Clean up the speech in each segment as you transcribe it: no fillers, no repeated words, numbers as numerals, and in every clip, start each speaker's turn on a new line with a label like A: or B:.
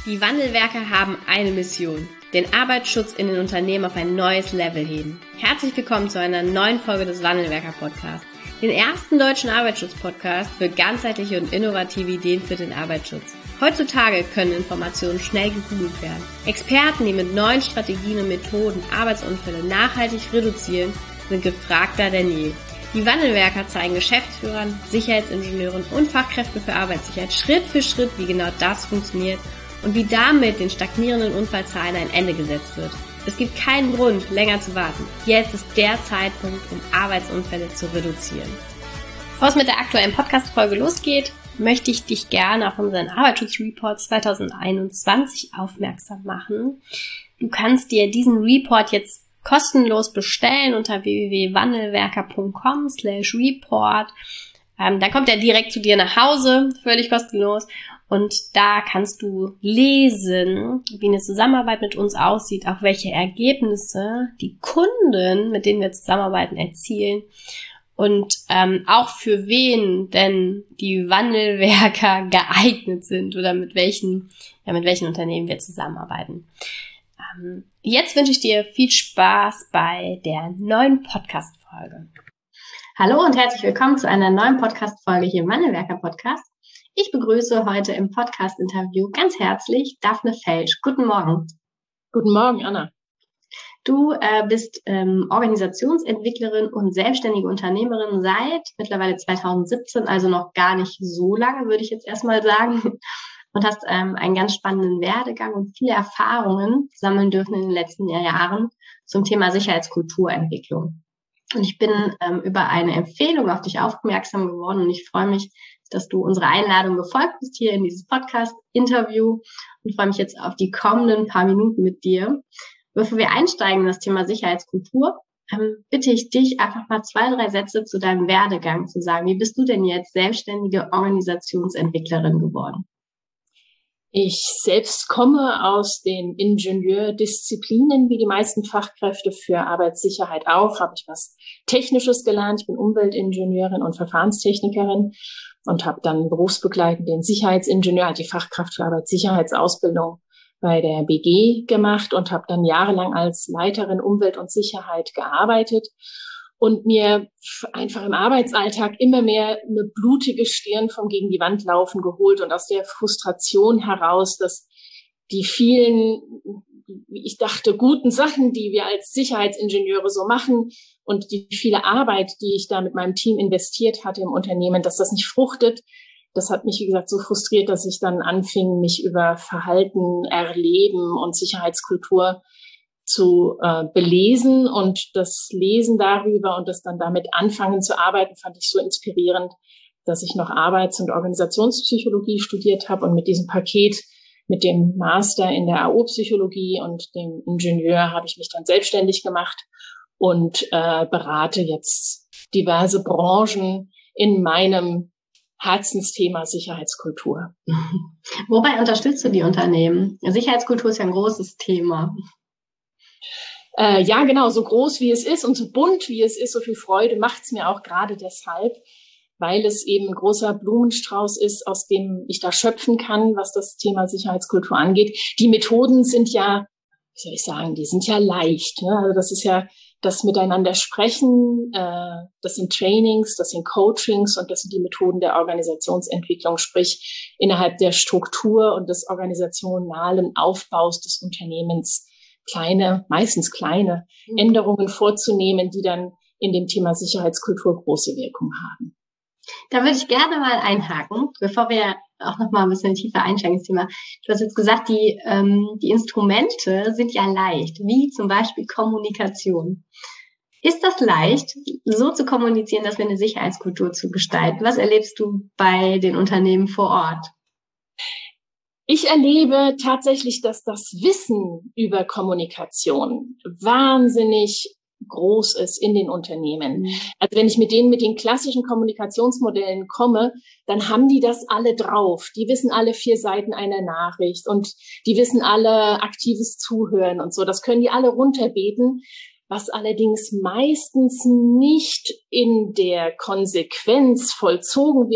A: Die Wandelwerker haben eine Mission: den Arbeitsschutz in den Unternehmen auf ein neues Level heben. Herzlich willkommen zu einer neuen Folge des Wandelwerker-Podcasts, den ersten deutschen Arbeitsschutz-Podcast für ganzheitliche und innovative Ideen für den Arbeitsschutz. Heutzutage können Informationen schnell gegoogelt werden. Experten, die mit neuen Strategien und Methoden Arbeitsunfälle nachhaltig reduzieren, sind gefragter denn je. Die Wandelwerker zeigen Geschäftsführern, Sicherheitsingenieuren und Fachkräften für Arbeitssicherheit Schritt für Schritt, wie genau das funktioniert und wie damit den stagnierenden Unfallzahlen ein Ende gesetzt wird. Es gibt keinen Grund, länger zu warten. Jetzt ist der Zeitpunkt, um Arbeitsunfälle zu reduzieren. Bevor es mit der aktuellen Podcast-Folge losgeht, möchte ich dich gerne auf unseren Arbeitsschutzreport 2021 aufmerksam machen. Du kannst dir diesen Report jetzt kostenlos bestellen unter www.wandelwerker.com/report. Dann kommt er direkt zu dir nach Hause, völlig kostenlos. Und da kannst du lesen, wie eine Zusammenarbeit mit uns aussieht, auch welche Ergebnisse die Kunden, mit denen wir zusammenarbeiten, erzielen und auch für wen denn die Wandelwerker geeignet sind oder mit welchen Unternehmen wir zusammenarbeiten. Jetzt wünsche ich dir viel Spaß bei der neuen Podcast-Folge.
B: Hallo und herzlich willkommen zu einer neuen Podcast-Folge hier im Wandelwerker-Podcast. Ich begrüße heute im Podcast-Interview ganz herzlich Daphne Felsch. Guten Morgen.
C: Guten Morgen, Anna.
B: Du bist Organisationsentwicklerin und selbstständige Unternehmerin seit mittlerweile 2017, also noch gar nicht so lange, würde ich jetzt erstmal sagen. Und hast einen ganz spannenden Werdegang und viele Erfahrungen sammeln dürfen in den letzten Jahren zum Thema Sicherheitskulturentwicklung. Und ich bin über eine Empfehlung auf dich aufmerksam geworden und ich freue mich, dass du unserer Einladung gefolgt bist hier in dieses Podcast-Interview und freue mich jetzt auf die kommenden paar Minuten mit dir. Bevor wir einsteigen in das Thema Sicherheitskultur, bitte ich dich einfach mal 2-3 Sätze zu deinem Werdegang zu sagen. Wie bist du denn jetzt selbstständige Organisationsentwicklerin geworden?
C: Ich selbst komme aus den Ingenieurdisziplinen, wie die meisten Fachkräfte für Arbeitssicherheit auch. Habe ich was Technisches gelernt. Ich bin Umweltingenieurin und Verfahrenstechnikerin und habe dann berufsbegleitend den Sicherheitsingenieur, die Fachkraft für Arbeitssicherheitsausbildung bei der BG gemacht und habe dann jahrelang als Leiterin Umwelt und Sicherheit gearbeitet und mir einfach im Arbeitsalltag immer mehr eine blutige Stirn vom gegen die Wand laufen geholt und aus der Frustration heraus, dass die vielen, wie ich dachte, guten Sachen, die wir als Sicherheitsingenieure so machen und die viele Arbeit, die ich da mit meinem Team investiert hatte im Unternehmen, dass das nicht fruchtet. Das hat mich, wie gesagt, so frustriert, dass ich dann anfing, mich über Verhalten, Erleben und Sicherheitskultur zu belesen, und das Lesen darüber und das dann damit anfangen zu arbeiten, fand ich so inspirierend, dass ich noch Arbeits- und Organisationspsychologie studiert habe und mit diesem Paket, mit dem Master in der AO-Psychologie und dem Ingenieur, habe ich mich dann selbstständig gemacht und berate jetzt diverse Branchen in meinem Herzensthema Sicherheitskultur.
B: Wobei unterstützt du die Unternehmen? Sicherheitskultur ist ja ein großes Thema.
C: Ja, genau, so groß wie es ist und so bunt wie es ist, so viel Freude macht's mir auch gerade deshalb, weil es eben ein großer Blumenstrauß ist, aus dem ich da schöpfen kann, was das Thema Sicherheitskultur angeht. Die Methoden sind ja, wie soll ich sagen, die sind ja leicht. Ne? Also das ist ja das Miteinander sprechen, das sind Trainings, das sind Coachings und das sind die Methoden der Organisationsentwicklung, sprich innerhalb der Struktur und des organisationalen Aufbaus des Unternehmens meistens kleine Änderungen vorzunehmen, die dann in dem Thema Sicherheitskultur große Wirkung haben.
B: Da würde ich gerne mal einhaken, bevor wir auch noch mal ein bisschen tiefer einsteigen ins Thema. Du hast jetzt gesagt, die Instrumente sind ja leicht, wie zum Beispiel Kommunikation. Ist das leicht, so zu kommunizieren, dass wir eine Sicherheitskultur zu gestalten? Was erlebst du bei den Unternehmen vor Ort?
C: Ich erlebe tatsächlich, dass das Wissen über Kommunikation wahnsinnig groß ist in den Unternehmen. Also wenn ich mit den klassischen Kommunikationsmodellen komme, dann haben die das alle drauf. Die wissen alle 4 Seiten einer Nachricht und die wissen alle aktives Zuhören und so. Das können die alle runterbeten. Was allerdings meistens nicht in der Konsequenz vollzogen wird,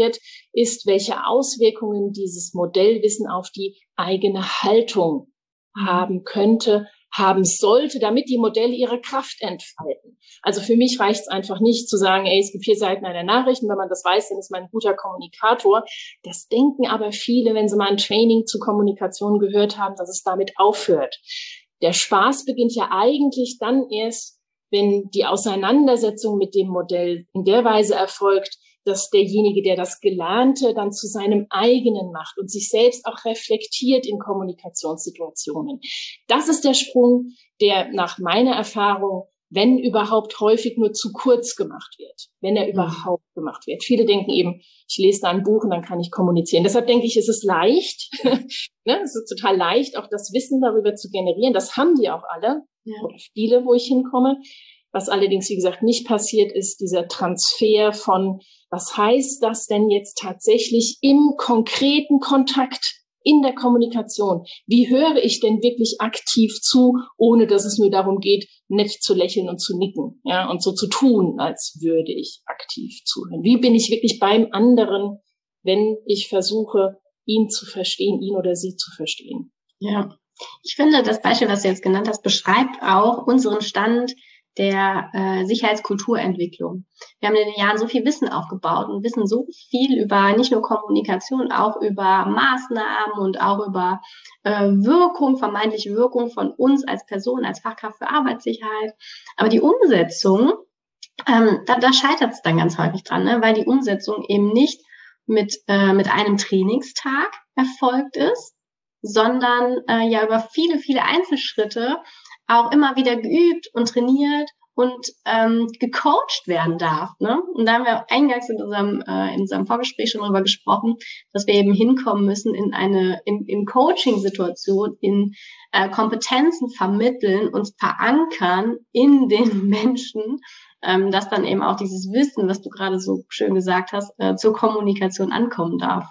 C: ist, welche Auswirkungen dieses Modellwissen auf die eigene Haltung haben könnte, haben sollte, damit die Modelle ihre Kraft entfalten. Also für mich reicht es einfach nicht zu sagen, es gibt 4 Seiten einer Nachricht und wenn man das weiß, dann ist man ein guter Kommunikator. Das denken aber viele, wenn sie mal ein Training zu Kommunikation gehört haben, dass es damit aufhört. Der Spaß beginnt ja eigentlich dann erst, wenn die Auseinandersetzung mit dem Modell in der Weise erfolgt, dass derjenige, der das Gelernte dann zu seinem eigenen macht und sich selbst auch reflektiert in Kommunikationssituationen. Das ist der Sprung, der nach meiner Erfahrung, wenn überhaupt, häufig nur zu kurz gemacht wird, wenn er überhaupt gemacht wird. Viele denken eben, ich lese da ein Buch und dann kann ich kommunizieren. Deshalb denke ich, es ist leicht, es ist total leicht, auch das Wissen darüber zu generieren. Das haben die auch alle, oder viele, wo ich hinkomme. Was allerdings, wie gesagt, nicht passiert, ist dieser Transfer von, was heißt das denn jetzt tatsächlich im konkreten Kontakt, in der Kommunikation? Wie höre ich denn wirklich aktiv zu, ohne dass es nur darum geht, nett zu lächeln und zu nicken, ja, und so zu tun, als würde ich aktiv zuhören? Wie bin ich wirklich beim anderen, wenn ich versuche, ihn zu verstehen, ihn oder sie zu verstehen?
B: Ja, ich finde, das Beispiel, was du jetzt genannt hast, beschreibt auch unseren Stand der Sicherheitskulturentwicklung. Wir haben in den Jahren so viel Wissen aufgebaut und wissen so viel über nicht nur Kommunikation, auch über Maßnahmen und auch über Wirkung, vermeintliche Wirkung von uns als Person, als Fachkraft für Arbeitssicherheit. Aber die Umsetzung, da scheitert es dann ganz häufig dran, ne? Weil die Umsetzung eben nicht mit einem Trainingstag erfolgt ist, sondern ja über viele, viele Einzelschritte auch immer wieder geübt und trainiert und gecoacht werden darf. Ne? Und da haben wir eingangs in unserem Vorgespräch schon drüber gesprochen, dass wir eben hinkommen müssen in Coaching-Situationen, in Kompetenzen vermitteln, uns verankern in den Menschen, dass dann eben auch dieses Wissen, was du gerade so schön gesagt hast, zur Kommunikation ankommen darf.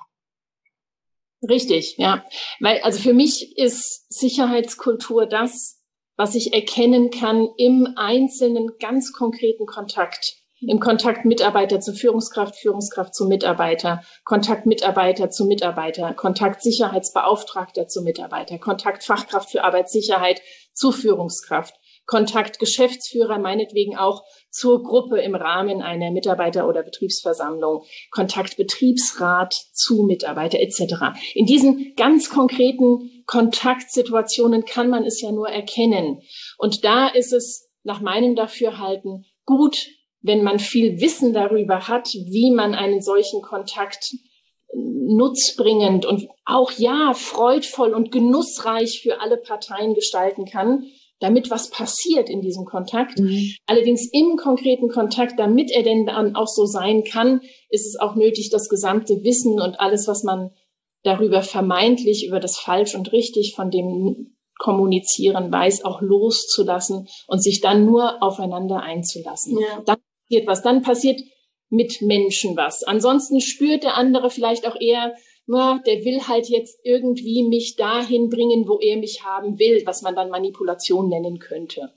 C: Richtig, ja. Weil, also für mich ist Sicherheitskultur das, was ich erkennen kann im einzelnen ganz konkreten Kontakt. Im Kontakt Mitarbeiter zu Führungskraft, Führungskraft zu Mitarbeiter, Kontakt Mitarbeiter zu Mitarbeiter, Kontakt Sicherheitsbeauftragter zu Mitarbeiter, Kontakt Fachkraft für Arbeitssicherheit zu Führungskraft, Kontakt Geschäftsführer meinetwegen auch zur Gruppe im Rahmen einer Mitarbeiter- oder Betriebsversammlung, Kontakt Betriebsrat zu Mitarbeiter etc. In diesen ganz konkreten Kontaktsituationen kann man es ja nur erkennen. Und da ist es nach meinem Dafürhalten gut, wenn man viel Wissen darüber hat, wie man einen solchen Kontakt nutzbringend und auch freudvoll und genussreich für alle Parteien gestalten kann, damit was passiert in diesem Kontakt. Allerdings im konkreten Kontakt, damit er denn dann auch so sein kann, ist es auch nötig, das gesamte Wissen und alles, was man darüber vermeintlich, über das Falsch und Richtig von dem Kommunizieren weiß, auch loszulassen und sich dann nur aufeinander einzulassen. Ja. Dann passiert was, dann passiert mit Menschen was. Ansonsten spürt der andere vielleicht auch eher, der will halt jetzt irgendwie mich dahin bringen, wo er mich haben will, was man dann Manipulation nennen könnte.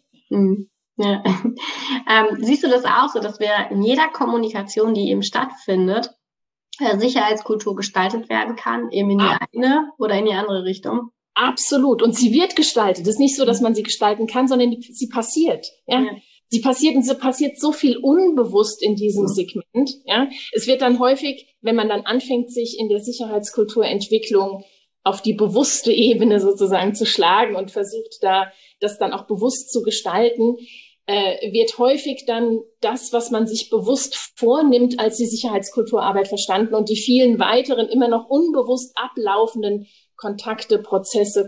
B: Ja. Siehst du das auch so, dass wir in jeder Kommunikation, die eben stattfindet, Sicherheitskultur gestaltet werden kann, eben in die eine oder in die andere Richtung?
C: Absolut. Und sie wird gestaltet. Es ist nicht so, dass man sie gestalten kann, sondern sie passiert. Ja. Sie passiert so viel unbewusst in diesem Segment. Ja. Es wird dann häufig, wenn man dann anfängt, sich in der Sicherheitskulturentwicklung auf die bewusste Ebene sozusagen zu schlagen und versucht, das dann auch bewusst zu gestalten, wird häufig dann das, was man sich bewusst vornimmt, als die Sicherheitskulturarbeit verstanden und die vielen weiteren immer noch unbewusst ablaufenden Kontakte, Prozesse,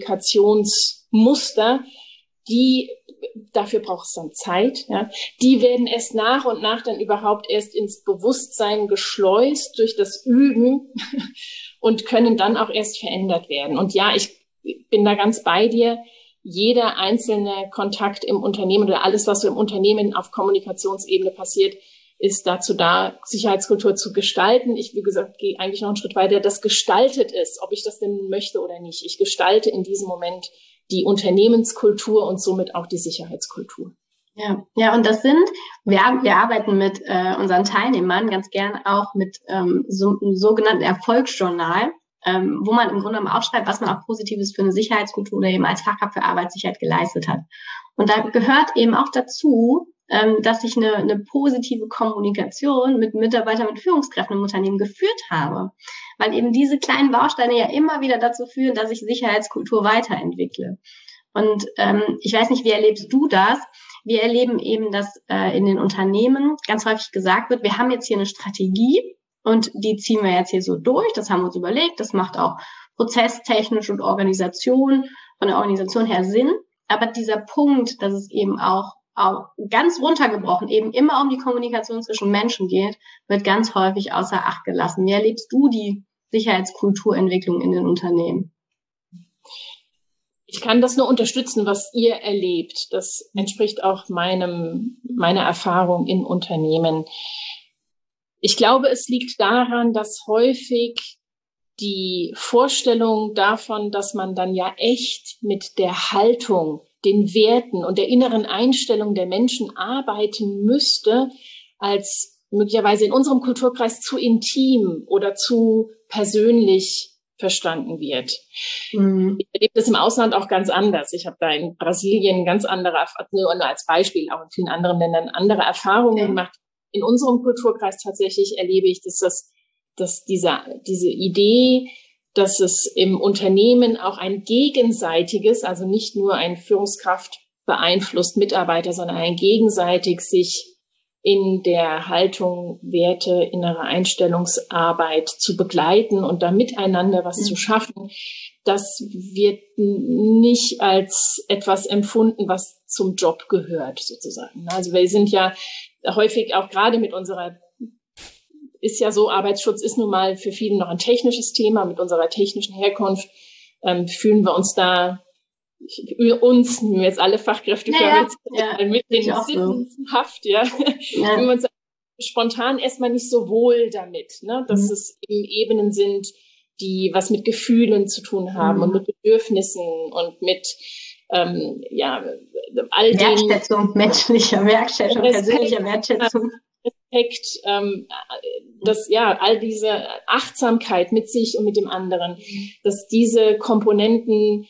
C: Kommunikationsmuster, dafür braucht es dann Zeit, ja, die werden erst nach und nach dann überhaupt erst ins Bewusstsein geschleust durch das Üben und können dann auch erst verändert werden. Und ja, ich bin da ganz bei dir. Jeder einzelne Kontakt im Unternehmen oder alles, was so im Unternehmen auf Kommunikationsebene passiert, ist dazu da, Sicherheitskultur zu gestalten. Ich, wie gesagt, gehe eigentlich noch einen Schritt weiter. Das gestaltet es, ob ich das denn möchte oder nicht. Ich gestalte in diesem Moment die Unternehmenskultur und somit auch die Sicherheitskultur.
B: Ja, und wir arbeiten mit unseren Teilnehmern ganz gern auch mit so einem sogenannten Erfolgsjournal, wo man im Grunde genommen aufschreibt, was man auch Positives für eine Sicherheitskultur oder eben als Fachkraft für Arbeitssicherheit geleistet hat. Und da gehört eben auch dazu, dass ich eine positive Kommunikation mit Mitarbeitern, mit Führungskräften im Unternehmen geführt habe. Weil eben diese kleinen Bausteine ja immer wieder dazu führen, dass ich Sicherheitskultur weiterentwickle. Und ich weiß nicht, wie erlebst du das? Wir erleben eben, dass in den Unternehmen ganz häufig gesagt wird, wir haben jetzt hier eine Strategie und die ziehen wir jetzt hier so durch. Das haben wir uns überlegt. Das macht auch prozesstechnisch und von der Organisation her Sinn. Aber dieser Punkt, dass es eben auch ganz runtergebrochen eben immer um die Kommunikation zwischen Menschen geht, wird ganz häufig außer Acht gelassen. Wie erlebst du die Sicherheitskulturentwicklung in den Unternehmen?
C: Ich kann das nur unterstützen, was ihr erlebt. Das entspricht auch meiner Erfahrung in Unternehmen. Ich glaube, es liegt daran, dass häufig die Vorstellung davon, dass man dann ja echt mit der Haltung, den Werten und der inneren Einstellung der Menschen arbeiten müsste, als möglicherweise in unserem Kulturkreis zu intim oder zu persönlich verstanden wird. Ich erlebe das im Ausland auch ganz anders. Ich habe da in Brasilien ganz andere, nur als Beispiel, auch in vielen anderen Ländern andere Erfahrungen gemacht. In unserem Kulturkreis tatsächlich erlebe ich, dass diese Idee, dass es im Unternehmen auch ein gegenseitiges, also nicht nur ein Führungskraft beeinflusst Mitarbeiter, sondern ein gegenseitig sich in der Haltung, Werte, innere Einstellungsarbeit zu begleiten und da miteinander was zu schaffen, das wird nicht als etwas empfunden, was zum Job gehört, sozusagen. Also wir sind ja häufig auch gerade mit unserer, ist ja so, Arbeitsschutz ist nun mal für viele noch ein technisches Thema. Mit unserer technischen Herkunft fühlen wir uns da, jetzt alle Fachkräfte mit den Sittenhaft, fühlen wir uns spontan erstmal nicht so wohl damit, ne? Dass es eben Ebenen sind, die was mit Gefühlen zu tun haben und mit Bedürfnissen und mit all dem
B: Wertschätzung, menschlicher Wertschätzung, persönlicher Wertschätzung.
C: Respekt, all diese Achtsamkeit mit sich und mit dem anderen, dass diese Komponenten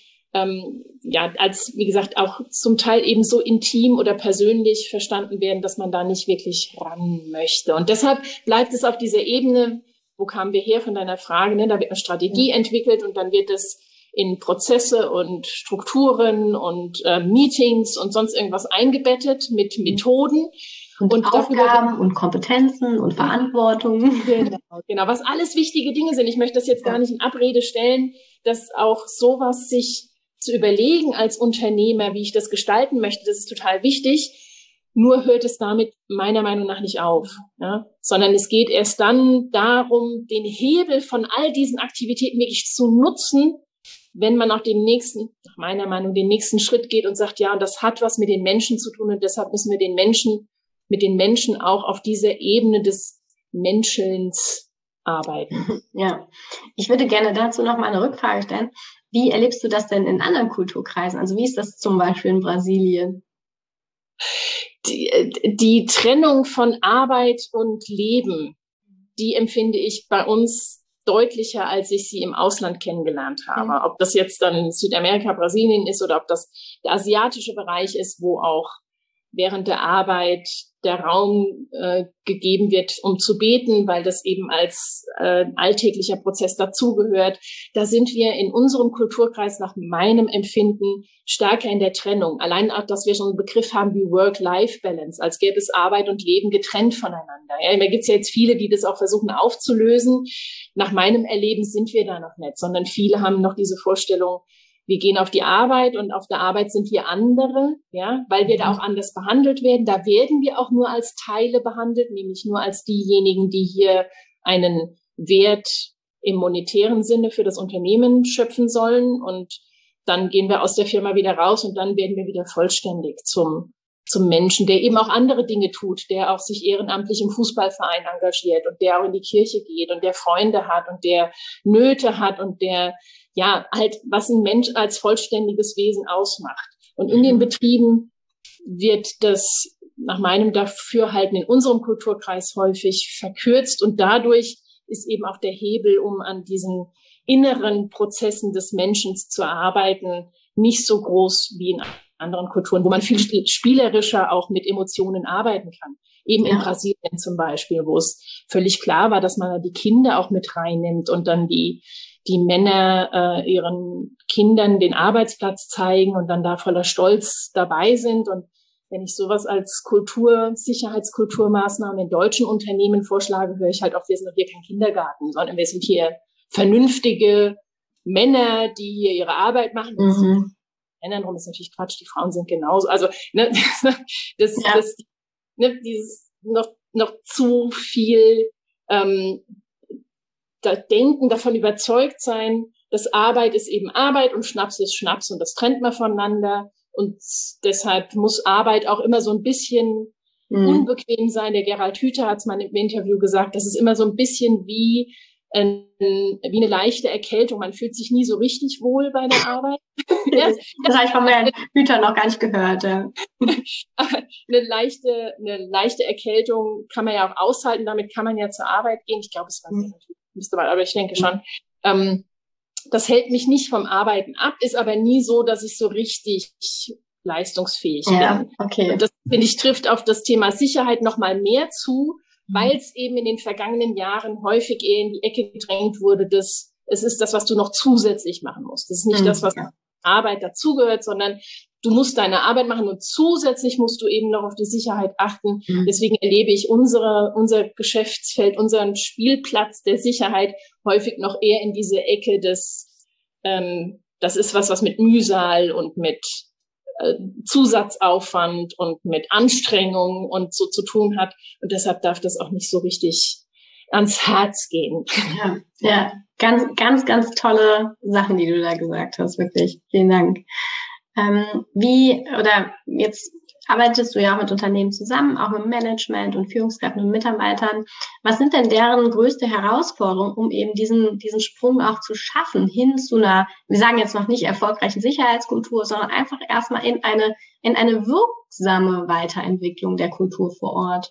C: als, wie gesagt, auch zum Teil eben so intim oder persönlich verstanden werden, dass man da nicht wirklich ran möchte. Und deshalb bleibt es auf dieser Ebene, wo kamen wir her von deiner Frage, ne? Da wird eine Strategie entwickelt und dann wird es in Prozesse und Strukturen und Meetings und sonst irgendwas eingebettet mit Methoden.
B: Und Aufgaben und Kompetenzen und Verantwortung.
C: Genau, was alles wichtige Dinge sind. Ich möchte das jetzt gar nicht in Abrede stellen, dass auch sowas sich zu überlegen als Unternehmer, wie ich das gestalten möchte, das ist total wichtig. Nur hört es damit meiner Meinung nach nicht auf, ja? Sondern es geht erst dann darum, den Hebel von all diesen Aktivitäten wirklich zu nutzen, wenn man auch nach meiner Meinung, den nächsten Schritt geht und sagt, ja, und das hat was mit den Menschen zu tun und deshalb müssen wir mit den Menschen auch auf dieser Ebene des Menschelns arbeiten.
B: Ja, ich würde gerne dazu noch mal eine Rückfrage stellen. Wie erlebst du das denn in anderen Kulturkreisen? Also wie ist das zum Beispiel in Brasilien?
C: Die Trennung von Arbeit und Leben, die empfinde ich bei uns deutlicher, als ich sie im Ausland kennengelernt habe. Ob das jetzt dann Südamerika, Brasilien ist oder ob das der asiatische Bereich ist, wo auch während der Arbeit der Raum gegeben wird, um zu beten, weil das eben als alltäglicher Prozess dazugehört. Da sind wir in unserem Kulturkreis nach meinem Empfinden stärker in der Trennung. Allein auch, dass wir schon einen Begriff haben wie Work-Life-Balance, als gäbe es Arbeit und Leben getrennt voneinander. Ja, da gibt es ja jetzt viele, die das auch versuchen aufzulösen. Nach meinem Erleben sind wir da noch nicht, sondern viele haben noch diese Vorstellung, wir gehen auf die Arbeit und auf der Arbeit sind wir andere, ja, weil wir da auch anders behandelt werden. Da werden wir auch nur als Teile behandelt, nämlich nur als diejenigen, die hier einen Wert im monetären Sinne für das Unternehmen schöpfen sollen. Und dann gehen wir aus der Firma wieder raus und dann werden wir wieder vollständig zum Menschen, der eben auch andere Dinge tut, der auch sich ehrenamtlich im Fußballverein engagiert und der auch in die Kirche geht und der Freunde hat und der Nöte hat und der halt, was ein Mensch als vollständiges Wesen ausmacht. Und in den Betrieben wird das nach meinem Dafürhalten in unserem Kulturkreis häufig verkürzt und dadurch ist eben auch der Hebel, um an diesen inneren Prozessen des Menschen zu arbeiten, nicht so groß wie in anderen Kulturen, wo man viel spielerischer auch mit Emotionen arbeiten kann. Eben in Brasilien zum Beispiel, wo es völlig klar war, dass man die Kinder auch mit reinnimmt und dann die Männer ihren Kindern den Arbeitsplatz zeigen und dann da voller Stolz dabei sind. Und wenn ich sowas als Sicherheitskulturmaßnahmen in deutschen Unternehmen vorschlage, höre ich halt auch, wir sind doch hier kein Kindergarten, sondern wir sind hier vernünftige Männer, die hier ihre Arbeit machen. Männern rum ist natürlich Quatsch, die Frauen sind genauso. Also dieses noch zu viel Denken, davon überzeugt sein, dass Arbeit ist eben Arbeit und Schnaps ist Schnaps und das trennt man voneinander. Und deshalb muss Arbeit auch immer so ein bisschen unbequem sein. Der Gerald Hüther hat es mal im Interview gesagt, das ist immer so ein bisschen wie eine leichte Erkältung. Man fühlt sich nie so richtig wohl bei der Arbeit.
B: Das habe ich von Herrn Hüther noch gar nicht gehört. Ja.
C: Eine leichte Erkältung kann man ja auch aushalten. Damit kann man ja zur Arbeit gehen. Ich glaube, es war müsste man, aber ich denke schon. Das hält mich nicht vom Arbeiten ab, ist aber nie so, dass ich so richtig leistungsfähig bin.
B: Okay.
C: Und das, finde ich, trifft auf das Thema Sicherheit noch mal mehr zu, weil es eben in den vergangenen Jahren häufig eher in die Ecke gedrängt wurde, dass es ist das, was du noch zusätzlich machen musst. Das ist nicht das, was Arbeit dazugehört, sondern du musst deine Arbeit machen und zusätzlich musst du eben noch auf die Sicherheit achten. Deswegen erlebe ich unser Geschäftsfeld, unseren Spielplatz der Sicherheit häufig noch eher in diese Ecke des, das ist was mit Mühsal und mit Zusatzaufwand und mit Anstrengung und so zu tun hat. Und deshalb darf das auch nicht so richtig ans Herz gehen.
B: Ja, ganz, ganz, ganz tolle Sachen, die du da gesagt hast, wirklich. Vielen Dank. Jetzt arbeitest du ja auch mit Unternehmen zusammen, auch mit Management und Führungskräften und Mitarbeitern. Was sind denn deren größte Herausforderungen, um eben diesen Sprung auch zu schaffen, hin zu einer, wir sagen jetzt noch nicht erfolgreichen Sicherheitskultur, sondern einfach erstmal in eine wirksame Weiterentwicklung der Kultur vor Ort?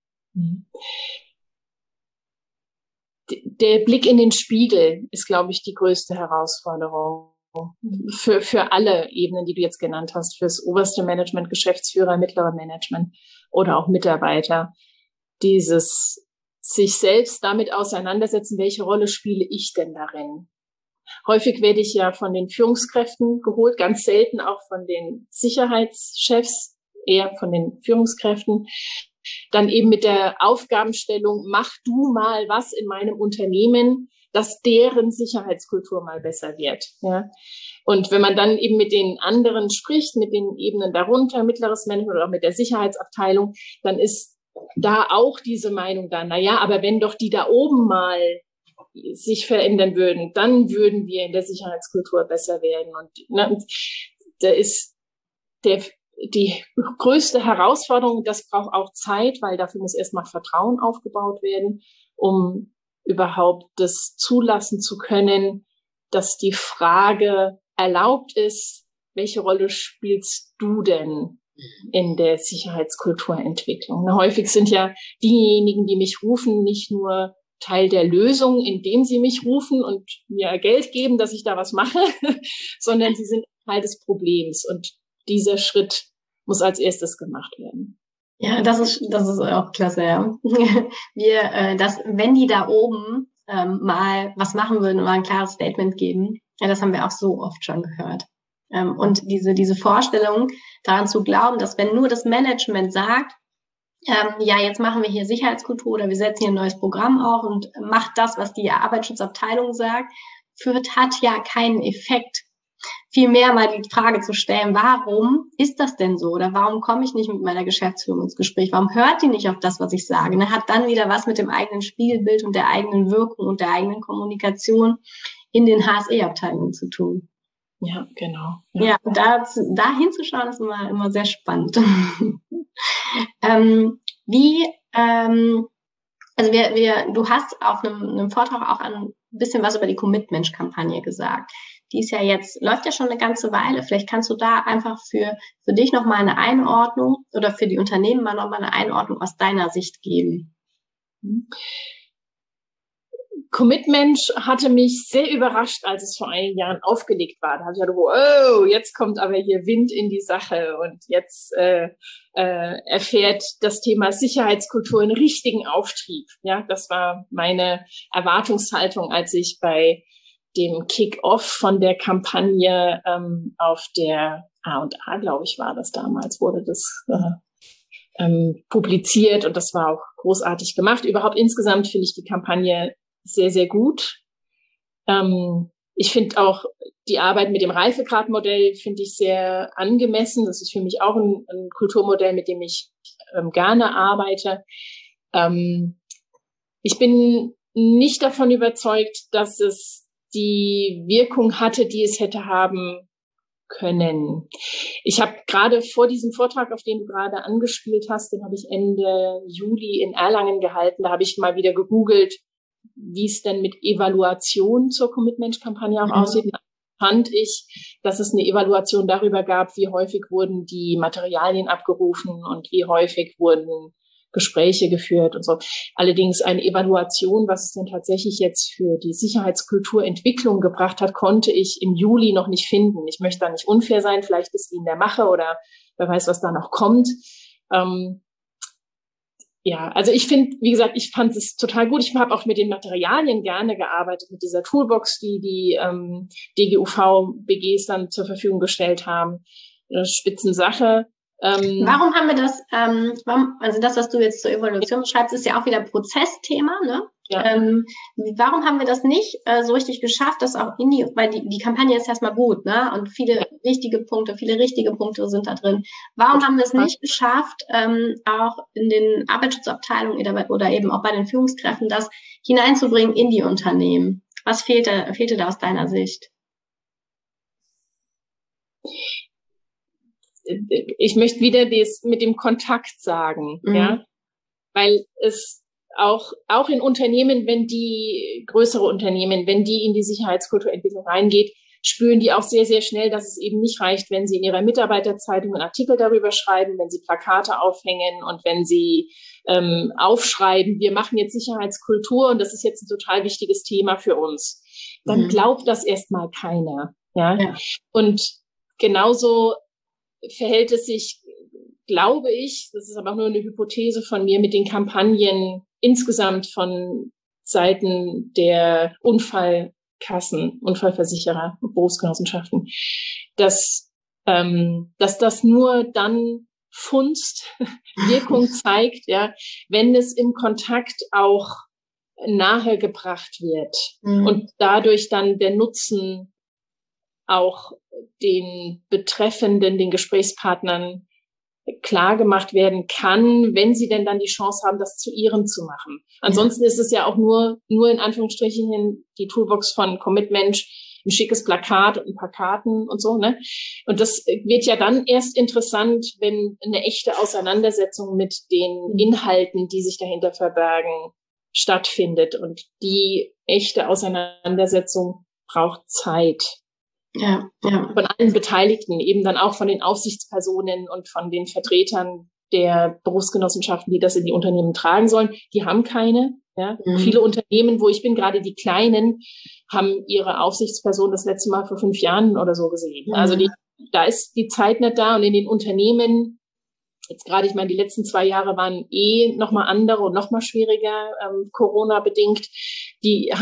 C: Der Blick in den Spiegel ist, glaube ich, die größte Herausforderung. Für alle Ebenen, die du jetzt genannt hast, fürs oberste Management, Geschäftsführer, mittlere Management oder auch Mitarbeiter, dieses sich selbst damit auseinandersetzen, welche Rolle spiele ich denn darin? Häufig werde ich ja von den Führungskräften geholt, ganz selten auch von den Sicherheitschefs, eher von den Führungskräften. Dann eben mit der Aufgabenstellung, mach du mal was in meinem Unternehmen, dass deren Sicherheitskultur mal besser wird. Ja. Und wenn man dann eben mit den anderen spricht, mit den Ebenen darunter, mittleres Management oder auch mit der Sicherheitsabteilung, dann ist da auch diese Meinung da, aber wenn doch die da oben mal sich verändern würden, dann würden wir in der Sicherheitskultur besser werden. Und da ist die größte Herausforderung, das braucht auch Zeit, weil dafür muss erstmal Vertrauen aufgebaut werden, um überhaupt das zulassen zu können, dass die Frage erlaubt ist, welche Rolle spielst du denn in der Sicherheitskulturentwicklung? Häufig sind ja diejenigen, die mich rufen, nicht nur Teil der Lösung, indem sie mich rufen und mir Geld geben, dass ich da was mache, sondern sie sind Teil des Problems. Und dieser Schritt muss als erstes gemacht werden.
B: Ja, das ist auch klasse, ja. Wenn die da oben mal was machen würden, mal ein klares Statement geben, ja, das haben wir auch so oft schon gehört. Und diese Vorstellung, daran zu glauben, dass wenn nur das Management sagt, jetzt machen wir hier Sicherheitskultur oder wir setzen hier ein neues Programm auf und macht das, was die Arbeitsschutzabteilung sagt, hat ja keinen Effekt. Vielmehr mal die Frage zu stellen, warum ist das denn so? Oder warum komme ich nicht mit meiner Geschäftsführung ins Gespräch? Warum hört die nicht auf das, was ich sage? Das hat dann wieder was mit dem eigenen Spiegelbild und der eigenen Wirkung und der eigenen Kommunikation in den HSE-Abteilungen zu tun.
C: Ja, genau.
B: Ja, und da hinzuschauen, ist immer sehr spannend. Du hast auf einem Vortrag auch ein bisschen was über die Commitment-Kampagne gesagt. die ist ja jetzt, läuft ja schon eine ganze Weile. Vielleicht kannst du da einfach für dich nochmal eine Einordnung oder für die Unternehmen mal nochmal eine Einordnung aus deiner Sicht geben.
C: Commitmensch hatte mich sehr überrascht, als es vor einigen Jahren aufgelegt war. Da habe ich gedacht, oh, jetzt kommt aber hier Wind in die Sache und jetzt erfährt das Thema Sicherheitskultur einen richtigen Auftrieb. Ja, das war meine Erwartungshaltung, als ich bei dem Kick-Off von der Kampagne auf der A&A, glaube ich, war das damals, wurde das publiziert und das war auch großartig gemacht. Überhaupt insgesamt finde ich die Kampagne sehr, sehr gut. Ich finde auch die Arbeit mit dem Reifegradmodell finde ich sehr angemessen. Das ist für mich auch ein Kulturmodell, mit dem ich gerne arbeite. Ich bin nicht davon überzeugt, dass es die Wirkung hatte, die es hätte haben können. Ich habe gerade vor diesem Vortrag, auf den du gerade angespielt hast, den habe ich Ende Juli in Erlangen gehalten, da habe ich mal wieder gegoogelt, wie es denn mit Evaluation zur Commitment-Kampagne auch aussieht. Und fand ich, dass es eine Evaluation darüber gab, wie häufig wurden die Materialien abgerufen und wie häufig wurden Gespräche geführt und so. Allerdings eine Evaluation, was es denn tatsächlich jetzt für die Sicherheitskulturentwicklung gebracht hat, konnte ich im Juli noch nicht finden. Ich möchte da nicht unfair sein, vielleicht ist die in der Mache oder wer weiß, was da noch kommt. Ja, also ich finde, wie gesagt, ich fand es total gut. Ich habe auch mit den Materialien gerne gearbeitet, mit dieser Toolbox, die DGUV-BGs dann zur Verfügung gestellt haben. Eine Spitzensache.
B: Warum haben wir das, also das, was du jetzt zur Evaluation schreibst, ist ja auch wieder Prozessthema, ne? Ja. Warum haben wir das nicht so richtig geschafft, dass auch weil die Kampagne ist erstmal gut, ne? Und viele richtige Punkte sind da drin. Warum haben wir es nicht geschafft, auch in den Arbeitsschutzabteilungen oder eben auch bei den Führungskräften das hineinzubringen in die Unternehmen? Was fehlte da aus deiner Sicht?
C: Ich möchte wieder das mit dem Kontakt sagen, ja, weil es auch in Unternehmen, wenn die größere Unternehmen, wenn die in die Sicherheitskulturentwicklung reingeht, spüren die auch sehr, sehr schnell, dass es eben nicht reicht, wenn sie in ihrer Mitarbeiterzeitung einen Artikel darüber schreiben, wenn sie Plakate aufhängen und wenn sie aufschreiben, wir machen jetzt Sicherheitskultur und das ist jetzt ein total wichtiges Thema für uns. Dann glaubt das erstmal keiner, ja. Und genauso verhält es sich, glaube ich, das ist aber auch nur eine Hypothese von mir, mit den Kampagnen insgesamt von Seiten der Unfallkassen, Unfallversicherer, Berufsgenossenschaften, dass das nur dann funzt, Wirkung zeigt, ja, wenn es im Kontakt auch nahegebracht wird und dadurch dann der Nutzen auch den Betreffenden, den Gesprächspartnern klar gemacht werden kann, wenn sie denn dann die Chance haben, das zu ihrem zu machen. Ansonsten ist es ja auch nur in Anführungsstrichen die Toolbox von Commitmensch, ein schickes Plakat und ein paar Karten und so, ne? Und das wird ja dann erst interessant, wenn eine echte Auseinandersetzung mit den Inhalten, die sich dahinter verbergen, stattfindet. Und die echte Auseinandersetzung braucht Zeit.
B: Ja.
C: Von allen Beteiligten, eben dann auch von den Aufsichtspersonen und von den Vertretern der Berufsgenossenschaften, die das in die Unternehmen tragen sollen. Die haben keine. Ja. Viele Unternehmen, wo ich bin, gerade die kleinen, haben ihre Aufsichtsperson das letzte Mal vor 5 Jahren oder so gesehen. Also da ist die Zeit nicht da. Und in den Unternehmen, jetzt gerade, ich meine, die letzten 2 Jahre waren nochmal andere und nochmal schwieriger, Corona-bedingt. Die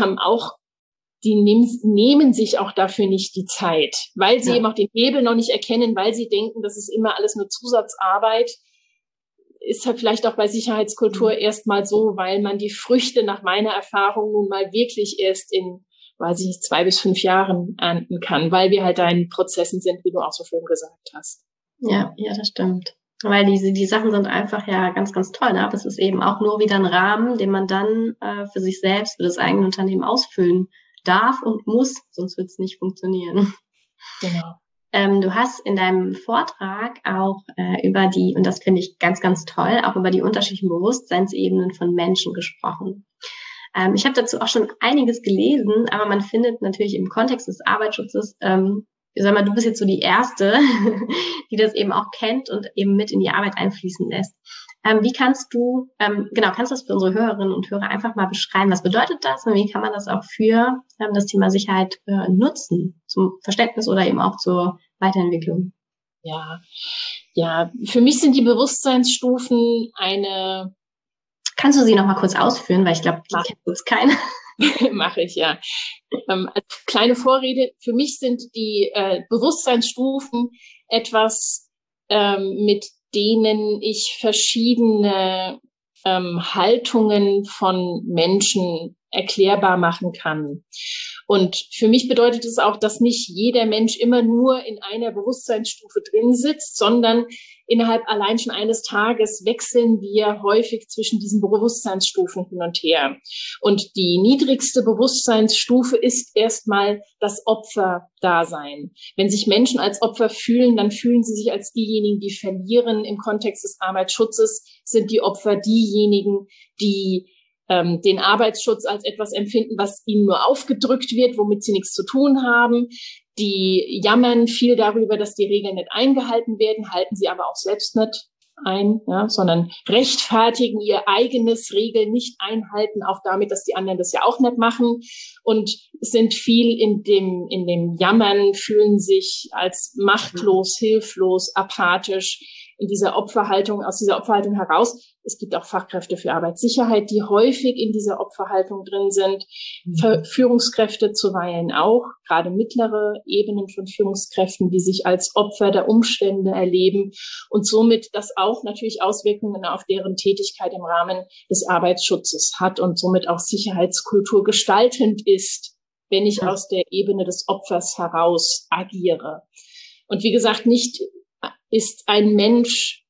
C: nehmen sich auch dafür nicht die Zeit, weil sie eben auch den Hebel noch nicht erkennen, weil sie denken, das ist immer alles nur Zusatzarbeit. Ist halt vielleicht auch bei Sicherheitskultur erstmal so, weil man die Früchte nach meiner Erfahrung nun mal wirklich erst in, weiß ich nicht, 2 bis 5 Jahren ernten kann, weil wir halt da in Prozessen sind, wie du auch so schön gesagt hast.
B: Ja, das stimmt. Weil die Sachen sind einfach ja ganz, ganz toll, ne? Aber es ist eben auch nur wieder ein Rahmen, den man dann für sich selbst, für das eigene Unternehmen ausfüllen darf und muss, sonst wird es nicht funktionieren.
C: Genau.
B: Du hast in deinem Vortrag auch über und das finde ich ganz, ganz toll, auch über die unterschiedlichen Bewusstseinsebenen von Menschen gesprochen. Ich habe dazu auch schon einiges gelesen, aber man findet natürlich im Kontext des Arbeitsschutzes, ich sag mal, du bist jetzt so die Erste, die das eben auch kennt und eben mit in die Arbeit einfließen lässt. Wie kannst du, kannst du das für unsere Hörerinnen und Hörer einfach mal beschreiben? Was bedeutet das und wie kann man das auch für das Thema Sicherheit nutzen, zum Verständnis oder eben auch zur Weiterentwicklung?
C: Ja, für mich sind die Bewusstseinsstufen eine...
B: Kannst du sie noch mal kurz ausführen, weil ich glaube, die kennt uns keiner.
C: Mache ich, ja. Als kleine Vorrede, für mich sind die Bewusstseinsstufen etwas, mit denen ich verschiedene Haltungen von Menschen erklärbar machen kann. Und für mich bedeutet es auch, dass nicht jeder Mensch immer nur in einer Bewusstseinsstufe drin sitzt, sondern innerhalb allein schon eines Tages wechseln wir häufig zwischen diesen Bewusstseinsstufen hin und her. Und die niedrigste Bewusstseinsstufe ist erstmal das Opferdasein. Wenn sich Menschen als Opfer fühlen, dann fühlen sie sich als diejenigen, die verlieren. Im Kontext des Arbeitsschutzes sind die Opfer diejenigen, die den Arbeitsschutz als etwas empfinden, was ihnen nur aufgedrückt wird, womit sie nichts zu tun haben. Die jammern viel darüber, dass die Regeln nicht eingehalten werden, halten sie aber auch selbst nicht ein, ja, sondern rechtfertigen ihr eigenes Regeln nicht einhalten, auch damit, dass die anderen das ja auch nicht machen, und sind viel in dem Jammern, fühlen sich als machtlos, hilflos, apathisch in dieser Opferhaltung, aus dieser Opferhaltung heraus. Es gibt auch Fachkräfte für Arbeitssicherheit, die häufig in dieser Opferhaltung drin sind. Führungskräfte zuweilen auch, gerade mittlere Ebenen von Führungskräften, die sich als Opfer der Umstände erleben und somit das auch natürlich Auswirkungen auf deren Tätigkeit im Rahmen des Arbeitsschutzes hat und somit auch Sicherheitskultur gestaltend ist, wenn ich aus der Ebene des Opfers heraus agiere. Und wie gesagt, nicht ist ein Mensch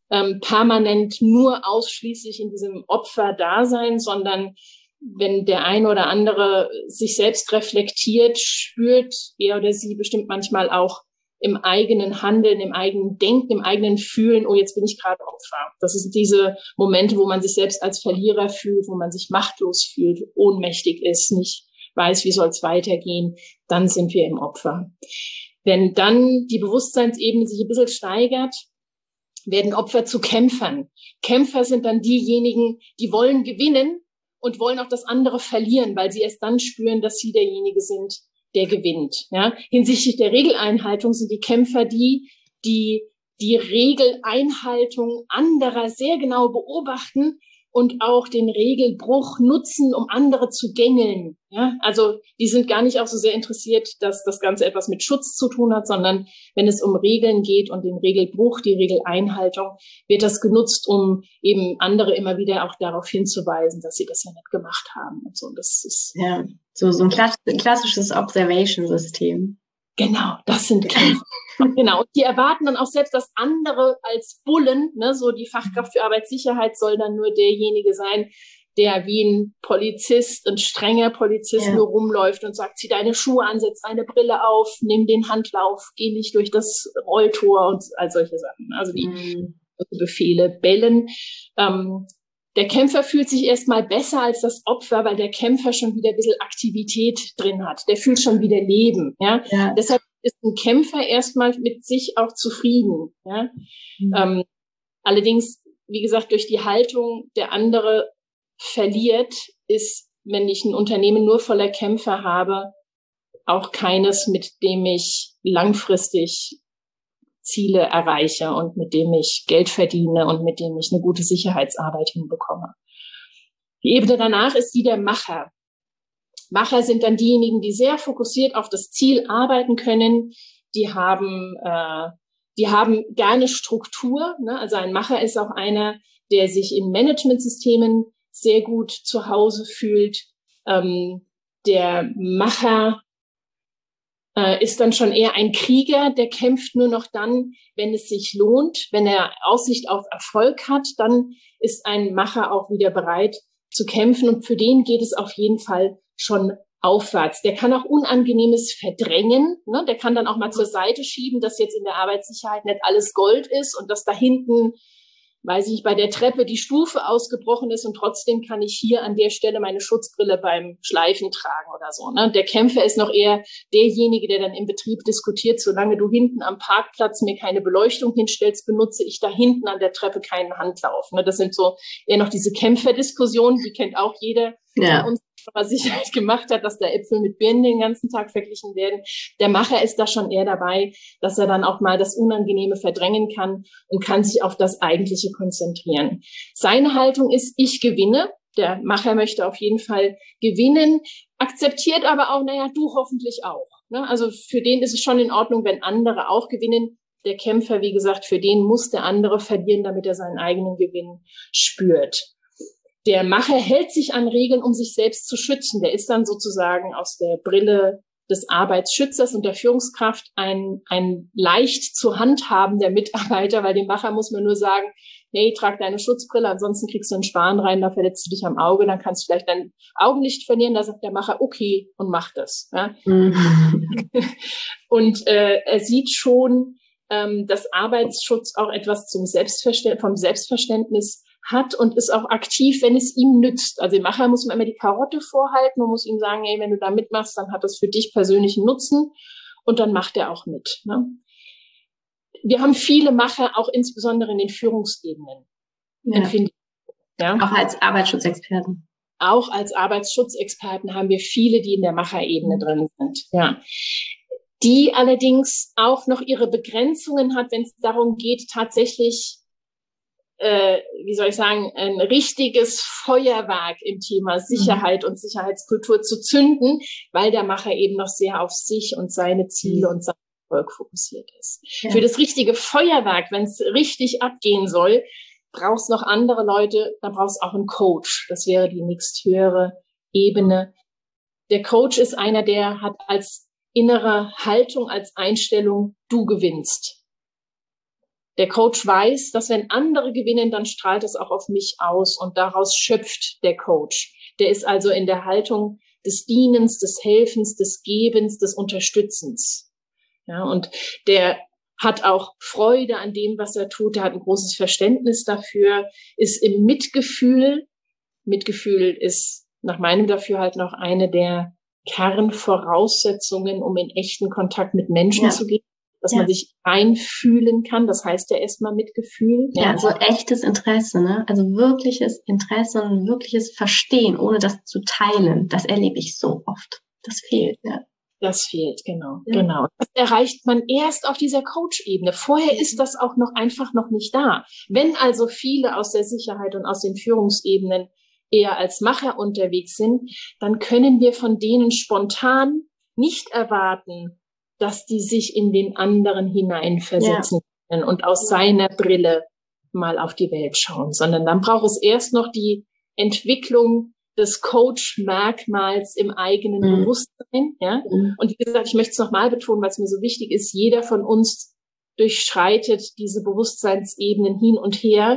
C: permanent nur ausschließlich in diesem Opferdasein, sondern wenn der eine oder andere sich selbst reflektiert, spürt er oder sie bestimmt manchmal auch im eigenen Handeln, im eigenen Denken, im eigenen Fühlen, oh, jetzt bin ich gerade Opfer. Das sind diese Momente, wo man sich selbst als Verlierer fühlt, wo man sich machtlos fühlt, ohnmächtig ist, nicht weiß, wie soll es weitergehen, dann sind wir im Opfer. Wenn dann die Bewusstseinsebene sich ein bisschen steigert, werden Opfer zu Kämpfern. Kämpfer sind dann diejenigen, die wollen gewinnen und wollen auch das andere verlieren, weil sie erst dann spüren, dass sie derjenige sind, der gewinnt. Ja? Hinsichtlich der Regeleinhaltung sind die Kämpfer die Regeleinhaltung anderer sehr genau beobachten und auch den Regelbruch nutzen, um andere zu gängeln. Ja? Also die sind gar nicht auch so sehr interessiert, dass das Ganze etwas mit Schutz zu tun hat, sondern wenn es um Regeln geht und den Regelbruch, die Regeleinhaltung, wird das genutzt, um eben andere immer wieder auch darauf hinzuweisen, dass sie das ja nicht gemacht haben. Und so. Das ist
B: ja so ein klassisches Observation-System.
C: Genau, das sind Kämpfer. Genau, und die erwarten dann auch selbst, dass andere als Bullen, ne, so die Fachkraft für Arbeitssicherheit soll dann nur derjenige sein, der wie ein Polizist, ein strenger Polizist nur rumläuft und sagt, zieh deine Schuhe an, setz deine Brille auf, nimm den Handlauf, geh nicht durch das Rolltor und all solche Sachen. Also die Befehle bellen. Der Kämpfer fühlt sich erstmal besser als das Opfer, weil der Kämpfer schon wieder ein bisschen Aktivität drin hat. Der fühlt schon wieder Leben. Ja? Deshalb ist ein Kämpfer erstmal mit sich auch zufrieden. Ja? Allerdings, wie gesagt, durch die Haltung, der andere verliert, ist, wenn ich ein Unternehmen nur voller Kämpfer habe, auch keines, mit dem ich langfristig Ziele erreiche und mit dem ich Geld verdiene und mit dem ich eine gute Sicherheitsarbeit hinbekomme. Die Ebene danach ist die der Macher. Macher sind dann diejenigen, die sehr fokussiert auf das Ziel arbeiten können. Die haben gerne Struktur. Ne? Also ein Macher ist auch einer, der sich in Managementsystemen sehr gut zu Hause fühlt. Der Macher ist dann schon eher ein Krieger, der kämpft nur noch dann, wenn es sich lohnt. Wenn er Aussicht auf Erfolg hat, dann ist ein Macher auch wieder bereit zu kämpfen. Und für den geht es auf jeden Fall schon aufwärts. Der kann auch Unangenehmes verdrängen. Ne? Der kann dann auch mal zur Seite schieben, dass jetzt in der Arbeitssicherheit nicht alles Gold ist und dass da hinten weiß ich, bei der Treppe die Stufe ausgebrochen ist und trotzdem kann ich hier an der Stelle meine Schutzbrille beim Schleifen tragen oder so. Ne? Der Kämpfer ist noch eher derjenige, der dann im Betrieb diskutiert, solange du hinten am Parkplatz mir keine Beleuchtung hinstellst, benutze ich da hinten an der Treppe keinen Handlauf. Ne? Das sind so eher noch diese Kämpferdiskussionen, die kennt auch jeder von uns, was Sicherheit gemacht hat, dass da Äpfel mit Birnen den ganzen Tag verglichen werden. Der Macher ist da schon eher dabei, dass er dann auch mal das Unangenehme verdrängen kann und kann sich auf das Eigentliche konzentrieren. Seine Haltung ist, ich gewinne. Der Macher möchte auf jeden Fall gewinnen, akzeptiert aber auch, naja, du hoffentlich auch. Ne? Also für den ist es schon in Ordnung, wenn andere auch gewinnen. Der Kämpfer, wie gesagt, für den muss der andere verlieren, damit er seinen eigenen Gewinn spürt. Der Macher hält sich an Regeln, um sich selbst zu schützen. Der ist dann sozusagen aus der Brille des Arbeitsschützers und der Führungskraft ein leicht zu handhabender Mitarbeiter, weil dem Macher muss man nur sagen, hey, trag deine Schutzbrille, ansonsten kriegst du einen Span rein, da verletzt du dich am Auge, dann kannst du vielleicht dein Augenlicht verlieren. Da sagt der Macher, okay, und macht das. Ja? Und er sieht schon, dass Arbeitsschutz auch etwas vom Selbstverständnis hat und ist auch aktiv, wenn es ihm nützt. Also dem Macher muss man immer die Karotte vorhalten und muss ihm sagen, hey, wenn du da mitmachst, dann hat das für dich persönlichen Nutzen und dann macht er auch mit. Ne? Wir haben viele Macher, auch insbesondere in den Führungsebenen.
B: Ja. Auch als Arbeitsschutzexperten.
C: Auch als Arbeitsschutzexperten haben wir viele, die in der Macherebene drin sind. Ja. Die allerdings auch noch ihre Begrenzungen hat, wenn es darum geht, tatsächlich ein richtiges Feuerwerk im Thema Sicherheit und Sicherheitskultur zu zünden, weil der Macher eben noch sehr auf sich und seine Ziele und sein Erfolg fokussiert ist. Ja. Für das richtige Feuerwerk, wenn es richtig abgehen soll, brauchst noch andere Leute, da brauchst auch einen Coach. Das wäre die nächsthöhere Ebene. Der Coach ist einer, der hat als innere Haltung, als Einstellung, du gewinnst. Der Coach weiß, dass wenn andere gewinnen, dann strahlt es auch auf mich aus und daraus schöpft der Coach. Der ist also in der Haltung des Dienens, des Helfens, des Gebens, des Unterstützens. Ja, und der hat auch Freude an dem, was er tut. Der hat ein großes Verständnis dafür, ist im Mitgefühl. Mitgefühl ist nach meinem Dafürhalten auch eine der Kernvoraussetzungen, um in echten Kontakt mit Menschen zu gehen. Dass man sich einfühlen kann, das heißt ja erstmal Mitgefühl.
B: Ja, so echtes Interesse, ne? Also wirkliches Interesse und wirkliches Verstehen, ohne das zu teilen. Das erlebe ich so oft. Das fehlt, ja.
C: Das fehlt, genau. Das erreicht man erst auf dieser Coach-Ebene. Vorher ist das auch noch einfach noch nicht da. Wenn also viele aus der Sicherheit und aus den Führungsebenen eher als Macher unterwegs sind, dann können wir von denen spontan nicht erwarten, dass die sich in den anderen hineinversetzen können und aus seiner Brille mal auf die Welt schauen, sondern dann braucht es erst noch die Entwicklung des Coach-Merkmals im eigenen Bewusstsein. Ja? Und wie gesagt, ich möchte es nochmal betonen, weil es mir so wichtig ist, jeder von uns durchschreitet diese Bewusstseinsebenen hin und her,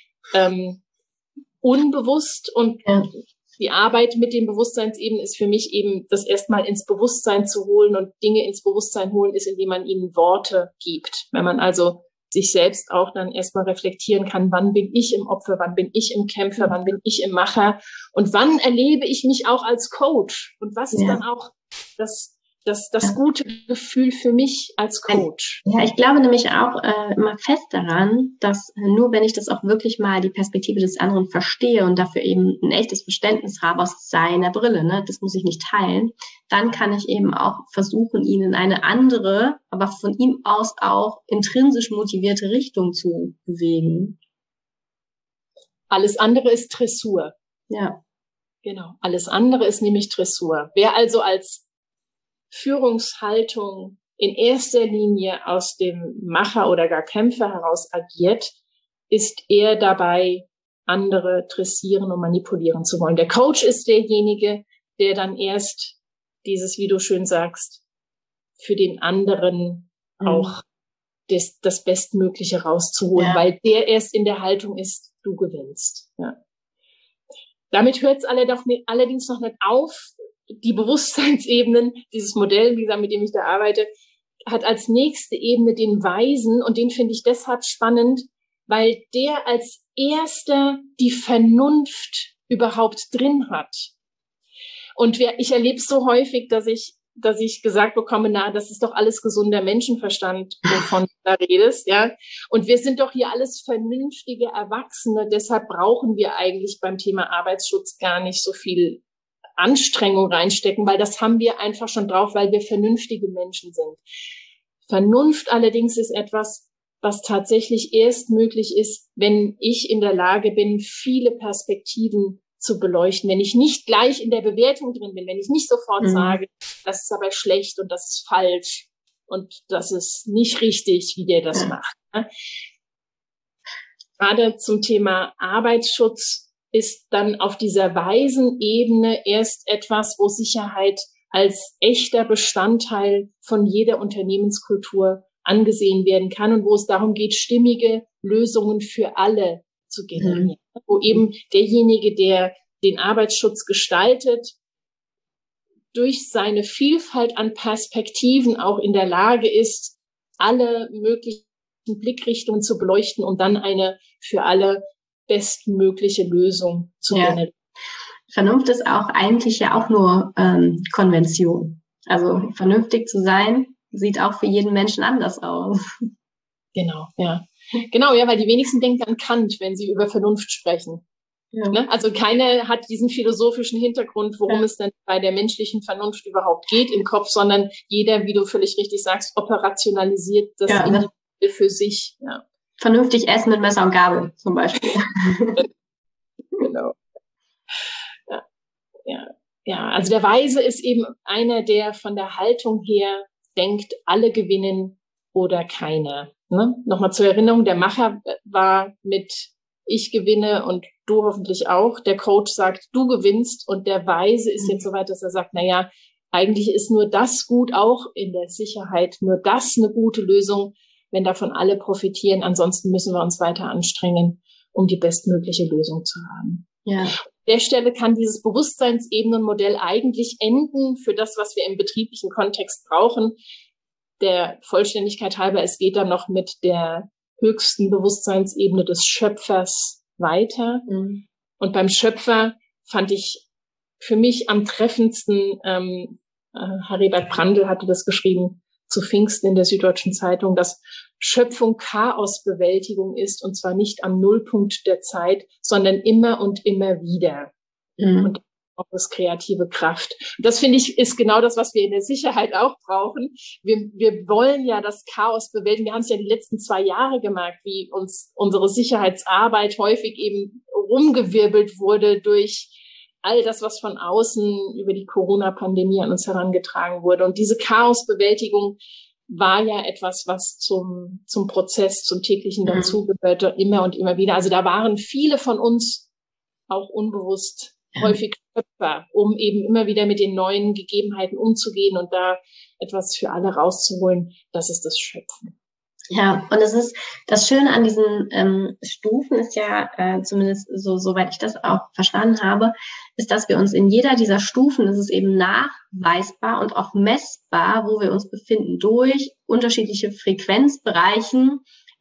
C: unbewusst und die Arbeit mit den Bewusstseinsebenen ist für mich eben, das erstmal ins Bewusstsein zu holen und Dinge ins Bewusstsein holen ist, indem man ihnen Worte gibt. Wenn man also sich selbst auch dann erstmal reflektieren kann, wann bin ich im Opfer, wann bin ich im Kämpfer, wann bin ich im Macher und wann erlebe ich mich auch als Coach und was ist dann auch das gute Gefühl für mich als Coach.
B: Ja, ich glaube nämlich auch immer fest daran, dass nur wenn ich das auch wirklich mal die Perspektive des anderen verstehe und dafür eben ein echtes Verständnis habe aus seiner Brille, ne, das muss ich nicht teilen, dann kann ich eben auch versuchen, ihn in eine andere, aber von ihm aus auch intrinsisch motivierte Richtung zu bewegen.
C: Alles andere ist Dressur.
B: Ja.
C: Genau. Alles andere ist nämlich Dressur. Wer also als Führungshaltung in erster Linie aus dem Macher oder gar Kämpfer heraus agiert, ist er dabei, andere dressieren und manipulieren zu wollen. Der Coach ist derjenige, der dann erst dieses, wie du schön sagst, für den anderen auch das Bestmögliche rauszuholen, weil der erst in der Haltung ist, du gewinnst. Ja. Damit hört es allerdings noch nicht auf. Die Bewusstseinsebenen, dieses Modell, wie gesagt, mit dem ich da arbeite, hat als nächste Ebene den Weisen und den finde ich deshalb spannend, weil der als erster die Vernunft überhaupt drin hat. Und ich erlebe es so häufig, dass ich gesagt bekomme, das ist doch alles gesunder Menschenverstand, wovon du da redest, ja. Und wir sind doch hier alles vernünftige Erwachsene, deshalb brauchen wir eigentlich beim Thema Arbeitsschutz gar nicht so viel Anstrengung reinstecken, weil das haben wir einfach schon drauf, weil wir vernünftige Menschen sind. Vernunft allerdings ist etwas, was tatsächlich erst möglich ist, wenn ich in der Lage bin, viele Perspektiven zu beleuchten, wenn ich nicht gleich in der Bewertung drin bin, wenn ich nicht sofort sage, das ist aber schlecht und das ist falsch und das ist nicht richtig, wie der das macht. Gerade zum Thema Arbeitsschutz ist dann auf dieser weisen Ebene erst etwas, wo Sicherheit als echter Bestandteil von jeder Unternehmenskultur angesehen werden kann und wo es darum geht, stimmige Lösungen für alle zu generieren. Wo eben derjenige, der den Arbeitsschutz gestaltet, durch seine Vielfalt an Perspektiven auch in der Lage ist, alle möglichen Blickrichtungen zu beleuchten, um dann eine für alle bestmögliche Lösung zu generieren.
B: Vernunft ist auch eigentlich ja auch nur Konvention. Also vernünftig zu sein, sieht auch für jeden Menschen anders aus.
C: Genau, ja. Genau, ja, weil die wenigsten denken an Kant, wenn sie über Vernunft sprechen. Ja. Ne? Also keine hat diesen philosophischen Hintergrund, worum es denn bei der menschlichen Vernunft überhaupt geht im Kopf, sondern jeder, wie du völlig richtig sagst, operationalisiert das individuell für sich. Ja.
B: Vernünftig essen mit Messer und Gabel zum Beispiel.
C: Genau. Ja, also der Weise ist eben einer, der von der Haltung her denkt, alle gewinnen oder keiner. Ne? Nochmal zur Erinnerung, der Macher war mit ich gewinne und du hoffentlich auch. Der Coach sagt, du gewinnst und der Weise ist jetzt so weit, dass er sagt, eigentlich ist nur das gut, auch in der Sicherheit, nur das eine gute Lösung, wenn davon alle profitieren. Ansonsten müssen wir uns weiter anstrengen, um die bestmögliche Lösung zu haben.
B: Ja.
C: An der Stelle kann dieses Bewusstseinsebenenmodell eigentlich enden für das, was wir im betrieblichen Kontext brauchen. Der Vollständigkeit halber, es geht dann noch mit der höchsten Bewusstseinsebene des Schöpfers weiter. Mhm. Und beim Schöpfer fand ich für mich am treffendsten, Heribert Prandtl hatte das geschrieben, zu Pfingsten in der Süddeutschen Zeitung, dass Schöpfung Chaosbewältigung ist, und zwar nicht am Nullpunkt der Zeit, sondern immer und immer wieder. Mhm. Und auch das kreative Kraft. Und das, finde ich, ist genau das, was wir in der Sicherheit auch brauchen. Wir wollen ja das Chaos bewältigen. Wir haben es ja die letzten 2 Jahre gemerkt, wie uns unsere Sicherheitsarbeit häufig eben rumgewirbelt wurde durch all das, was von außen über die Corona-Pandemie an uns herangetragen wurde. Und diese Chaosbewältigung war ja etwas, was zum Prozess, zum täglichen dazugehörte, immer und immer wieder. Also da waren viele von uns auch unbewusst häufig Schöpfer, um eben immer wieder mit den neuen Gegebenheiten umzugehen und da etwas für alle rauszuholen. Das ist das Schöpfen.
B: Ja, und es ist das Schöne an diesen Stufen ist ja, zumindest soweit ich das auch verstanden habe, ist, dass wir uns in jeder dieser Stufen, ist es eben nachweisbar und auch messbar, wo wir uns befinden, durch unterschiedliche Frequenzbereiche,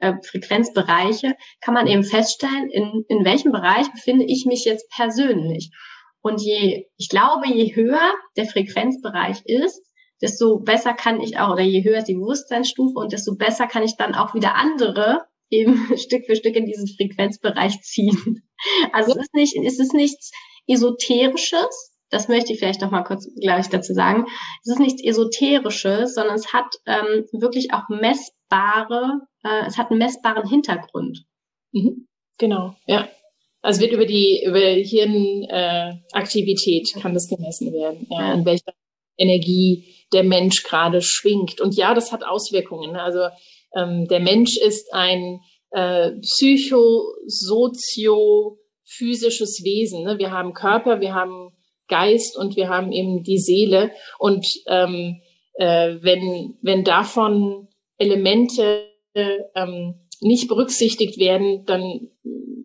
B: kann man eben feststellen, in welchem Bereich befinde ich mich jetzt persönlich. Und ich glaube, je höher der Frequenzbereich ist, desto besser kann ich auch, oder je höher ist die Bewusstseinsstufe und desto besser kann ich dann auch wieder andere eben Stück für Stück in diesen Frequenzbereich ziehen. Also es ist nichts Esoterisches, das möchte ich vielleicht noch mal kurz gleich dazu sagen. Es ist nichts Esoterisches, sondern es hat wirklich auch es hat einen messbaren Hintergrund.
C: Mhm. Genau, ja. Also wird über Hirnaktivität kann das gemessen werden, ja. In welcher Energie der Mensch gerade schwingt. Und ja, das hat Auswirkungen. Also der Mensch ist ein psychosoziophysisches Wesen. Ne? Wir haben Körper, wir haben Geist und wir haben eben die Seele. Und wenn davon Elemente nicht berücksichtigt werden, dann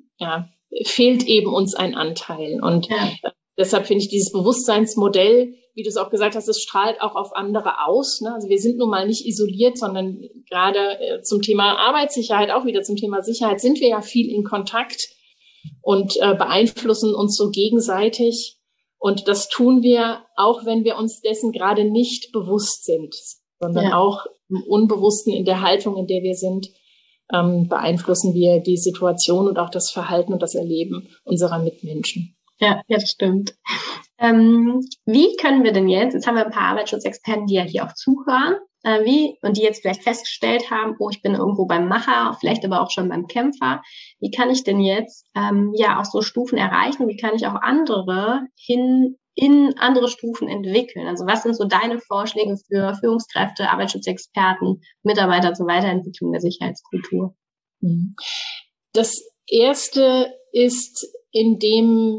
C: fehlt eben uns ein Anteil. Und deshalb finde ich dieses Bewusstseinsmodell wie du es auch gesagt hast, es strahlt auch auf andere aus. Ne? Also wir sind nun mal nicht isoliert, sondern gerade zum Thema Arbeitssicherheit, auch wieder zum Thema Sicherheit, sind wir ja viel in Kontakt und beeinflussen uns so gegenseitig. Und das tun wir, auch wenn wir uns dessen gerade nicht bewusst sind, sondern auch im Unbewussten, in der Haltung, in der wir sind, beeinflussen wir die Situation und auch das Verhalten und das Erleben unserer Mitmenschen.
B: Ja, das stimmt. Wie können wir denn jetzt haben wir ein paar Arbeitsschutzexperten, die ja hier auch zuhören, und die jetzt vielleicht festgestellt haben, ich bin irgendwo beim Macher, vielleicht aber auch schon beim Kämpfer. Wie kann ich denn jetzt auch so Stufen erreichen? Wie kann ich auch andere in andere Stufen entwickeln? Also was sind so deine Vorschläge für Führungskräfte, Arbeitsschutzexperten, Mitarbeiter zur Weiterentwicklung der Sicherheitskultur?
C: Das Erste ist, indem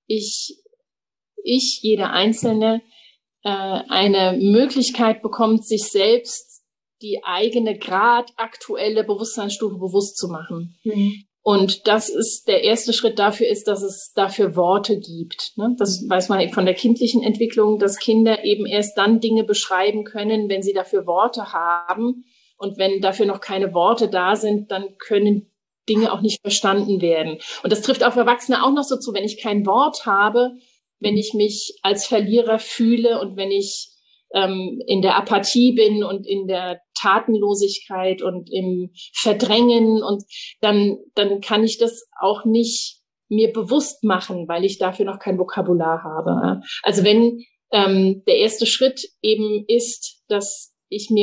C: jeder Einzelne eine Möglichkeit bekommt, sich selbst die eigene aktuelle Bewusstseinsstufe bewusst zu machen. Und das ist der erste Schritt dafür ist, dass es dafür Worte gibt. Ne? Das weiß man von der kindlichen Entwicklung, dass Kinder eben erst dann Dinge beschreiben können, wenn sie dafür Worte haben. Und wenn dafür noch keine Worte da sind, dann können Dinge auch nicht verstanden werden. Und das trifft auf Erwachsene auch noch so zu, wenn ich kein Wort habe, wenn ich mich als Verlierer fühle und wenn ich in der Apathie bin und in der Tatenlosigkeit und im Verdrängen, und dann kann ich das auch nicht mir bewusst machen, weil ich dafür noch kein Vokabular habe. Also wenn der erste Schritt eben ist, dass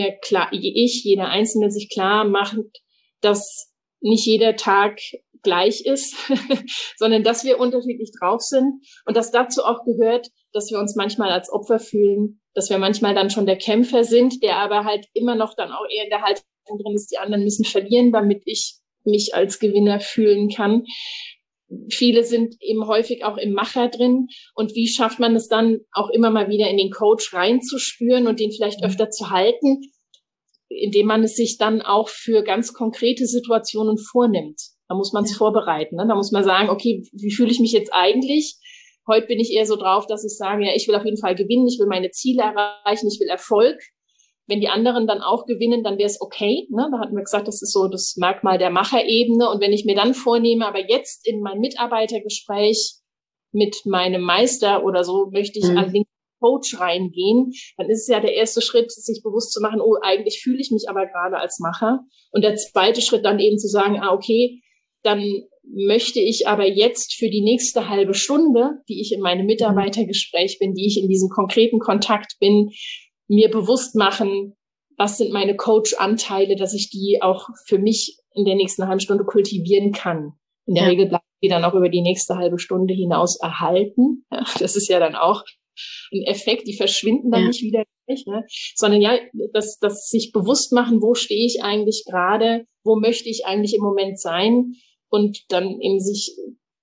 C: jeder Einzelne sich klar macht, dass nicht jeder Tag gleich ist, sondern dass wir unterschiedlich drauf sind und dass dazu auch gehört, dass wir uns manchmal als Opfer fühlen, dass wir manchmal dann schon der Kämpfer sind, der aber halt immer noch dann auch eher in der Haltung drin ist, die anderen müssen verlieren, damit ich mich als Gewinner fühlen kann. Viele sind eben häufig auch im Macher drin. Und wie schafft man es dann auch immer mal wieder in den Coach reinzuspüren und den vielleicht öfter zu halten, indem man es sich dann auch für ganz konkrete Situationen vornimmt. Da muss man es vorbereiten. Ne? Da muss man sagen, okay, wie fühle ich mich jetzt eigentlich? Heute bin ich eher so drauf, dass ich sage, ja, ich will auf jeden Fall gewinnen, ich will meine Ziele erreichen, ich will Erfolg. Wenn die anderen dann auch gewinnen, dann wäre es okay. Ne? Da hatten wir gesagt, das ist so das Merkmal der Macherebene. Und wenn ich mir dann vornehme, aber jetzt in mein Mitarbeitergespräch mit meinem Meister oder so, möchte ich an den Coach reingehen, dann ist es ja der erste Schritt, sich bewusst zu machen, eigentlich fühle ich mich aber gerade als Macher. Und der zweite Schritt dann eben zu sagen, okay, dann möchte ich aber jetzt für die nächste halbe Stunde, die ich in meinem Mitarbeitergespräch bin, die ich in diesem konkreten Kontakt bin, mir bewusst machen, was sind meine Coach-Anteile, dass ich die auch für mich in der nächsten halben Stunde kultivieren kann. In der Regel bleiben die dann auch über die nächste halbe Stunde hinaus erhalten. Ja, das ist ja dann auch ein Effekt, die verschwinden dann nicht wieder gleich, ne? Sondern das sich bewusst machen, wo stehe ich eigentlich gerade, wo möchte ich eigentlich im Moment sein, und dann eben sich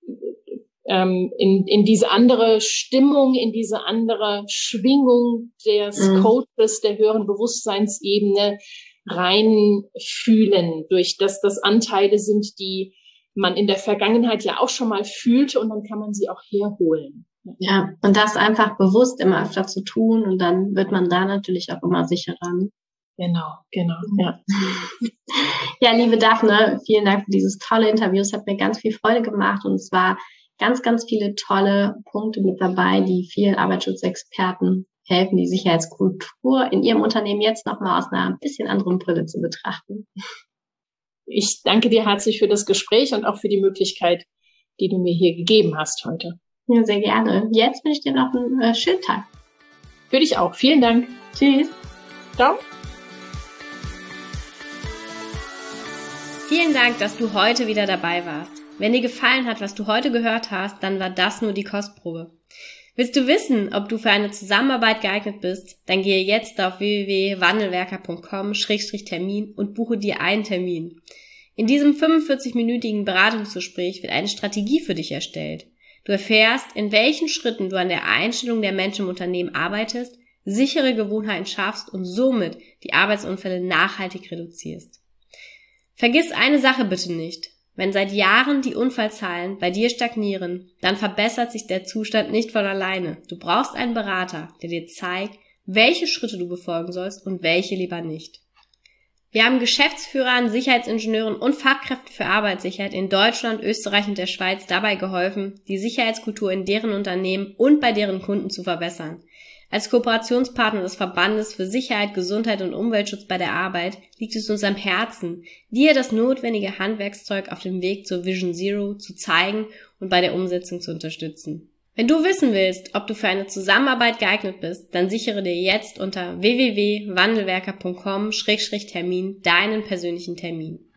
C: in diese andere Stimmung, in diese andere Schwingung des Coaches, der höheren Bewusstseinsebene reinfühlen, durch dass das Anteile sind, die man in der Vergangenheit ja auch schon mal fühlte, und dann kann man sie auch herholen.
B: Ja, und das einfach bewusst immer öfter zu tun, und dann wird man da natürlich auch immer sicherer.
C: Genau, ja.
B: Ja, liebe Daphne, vielen Dank für dieses tolle Interview. Es hat mir ganz viel Freude gemacht, und es war ganz, ganz viele tolle Punkte mit dabei, die vielen Arbeitsschutzexperten helfen, die Sicherheitskultur in ihrem Unternehmen jetzt nochmal aus einer bisschen anderen Brille zu betrachten.
C: Ich danke dir herzlich für das Gespräch und auch für die Möglichkeit, die du mir hier gegeben hast heute.
B: Ja, sehr gerne. Jetzt wünsche ich dir noch einen schönen Tag.
C: Für dich auch. Vielen Dank.
B: Tschüss.
C: Ciao.
A: Vielen Dank, dass du heute wieder dabei warst. Wenn dir gefallen hat, was du heute gehört hast, dann war das nur die Kostprobe. Willst du wissen, ob du für eine Zusammenarbeit geeignet bist? Dann gehe jetzt auf www.wandelwerker.com/Termin und buche dir einen Termin. In diesem 45-minütigen Beratungsgespräch wird eine Strategie für dich erstellt. Du erfährst, in welchen Schritten du an der Einstellung der Menschen im Unternehmen arbeitest, sichere Gewohnheiten schaffst und somit die Arbeitsunfälle nachhaltig reduzierst. Vergiss eine Sache bitte nicht. Wenn seit Jahren die Unfallzahlen bei dir stagnieren, dann verbessert sich der Zustand nicht von alleine. Du brauchst einen Berater, der dir zeigt, welche Schritte du befolgen sollst und welche lieber nicht. Wir haben Geschäftsführern, Sicherheitsingenieuren und Fachkräften für Arbeitssicherheit in Deutschland, Österreich und der Schweiz dabei geholfen, die Sicherheitskultur in deren Unternehmen und bei deren Kunden zu verbessern. Als Kooperationspartner des Verbandes für Sicherheit, Gesundheit und Umweltschutz bei der Arbeit liegt es uns am Herzen, dir das notwendige Handwerkszeug auf dem Weg zur Vision Zero zu zeigen und bei der Umsetzung zu unterstützen. Wenn du wissen willst, ob du für eine Zusammenarbeit geeignet bist, dann sichere dir jetzt unter www.wandelwerker.com/Termin deinen persönlichen Termin.